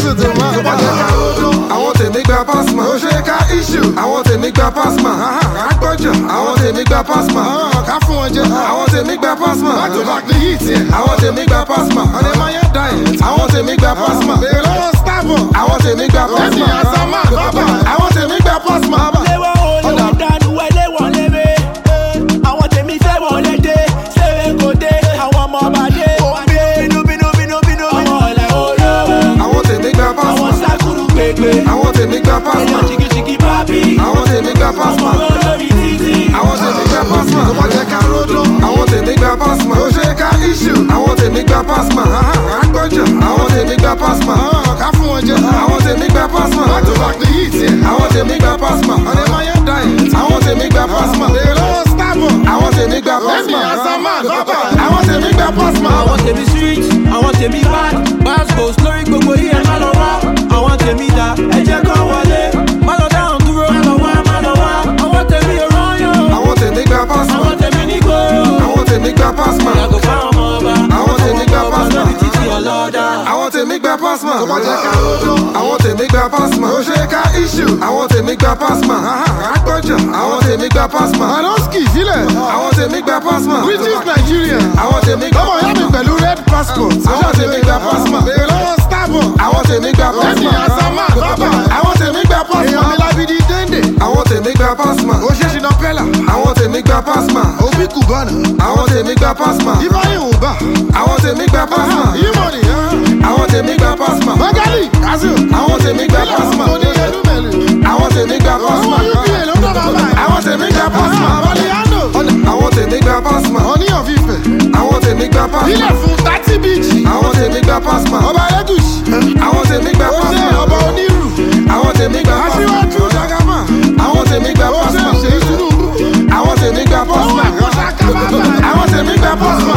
tó máa tó bá jẹ́ ká lódó. Àwọn tèmi gba pásmà. Ó ṣe ká issue. Àwọn tèmi gba pásmà. Àgbọ̀jà. Àwọn tèmi gba pásmà. Ká fún wọn jẹ. Àwọn tèmi gba pásmà. Back to back ní hit yẹn. Àwọn tèmi gba pásmà. Ọ̀nẹ́máyé diet. Àwọn tèmi gba pásmà. Bèrè lọ́wọ́ Starbucks. Àwọn tèmi gba pásmà. Ẹ̀sìn àsámà bàbà. Àwọn tèmi gba pásmà. Léwọ́ o léwọ́ dánú ẹ léwọ́ léwé. Àwọn tèmi fẹ́ wọ́n lédè. Ṣéwé kò dé. Àwọn ọmọ ọba dé. Bínú. Àwọn ọ̀lẹ́ olówó. Àwọn tèmi gba pásmà. Àwọn sákúrú gbégbé. Àwọn tèmi gba pásmà. Èèyàn jìgìjìgì bábí. Àwọn tèmi gba pásmà. Ọmọ olórí títí. Àwọn tèmi gba pásmà. Tó bá jẹ́ ká lódó. Àwọn tèmi gba pásmà. Ó ṣe ká issue. Àwọn tèmi gba pásmà. Àgbọ̀jà. Àwọn tèmi gba pásmà. Ká fún wọn jẹ. Àwọn tèmi gba pásmà. Back to back ní hit yẹn. Àwọn tèmi gba pásmà. Ọ̀nẹ́máyé diet. Àwọn tèmi gba pásmà. Bèrè lọ́wọ́ Starbucks. Àwọn tèmi gba pásmà. Ẹ̀sìn àsámà bàbà. Àwọn tèmi gba pásmà. Àwọn tèmi street, àwọn tèmi bad. Bascos lórí gbogbo yìí ẹ má lọ wá. Àwọn tèmi dá, ẹ jẹ́ kó wọlé. Má lọ dáhùn dúró, má lọ wá. Àwọn tèmi ò rọ́yàn. Àwọn tèmi gba pásmà. Àwọn tèmi ní gbòòrò. Àwọn tèmi gba pásmà. Yàgò fáwọn ọmọ ọba. Àwọn tèmi gba pásmà. Lórí títí ọlọ́dà. Àwọn tèmi gba pásmà. Tó bá jẹ́ ká lódó. Àwọn tèmi gba pásmà. Ó ṣe ká issue. Àwọn tèmi gba pásmà. Àgbọ̀jà. Àwọn tèmi gba pásmà. Anoski sílẹ̀. Àwọn tèmi gba pásmà. British Nigeria. Àwọn tèmi gba pásmà. Ọmọ ìyá mi pẹ̀lú red passport. Àwọn tèmi gba pásmà. Bèrè lọ́wọ́ Starbucks. Àwọn tèmi gba pásmà. Ẹ̀sìn àsámà bàbà. Àwọn tèmi gba pásmà. Èèyàn mi lábídí déndé. Àwọn tèmi gba pásmà. Ó ṣe ṣìnà pẹ́là. Àwọn tèmi gba pásmà. Òbí Cubana. Àwọn tèmi gba pásmà. Ibrahim Uba. Àwọn tèmi gba pásmà. Imoni. Àwọn tèmi gba pásmà. Magali. Kazu. Àwọn tèmi gba pásmà. Àwọn tèmi gba pásmà. Àwọn tèmi gba pásmà. Àwọn tèmi gba pásmà. Oníyàn fífẹ̀. Àwọn tèmi gba pásmà. Ilẹ̀ fún 30 bíjì. Àwọn tèmi gba pásmà. Ọba Ẹlẹ́gùṣì. Àwọn tèmi gba pásmà. Ọba Onírù. Àwọn tèmi gba pásmà. Aṣíwájú Dagama. Àwọn tèmi gba pásmà. Àwọn tèmi gba pásmà. Àwọn tèmi gba pásmà.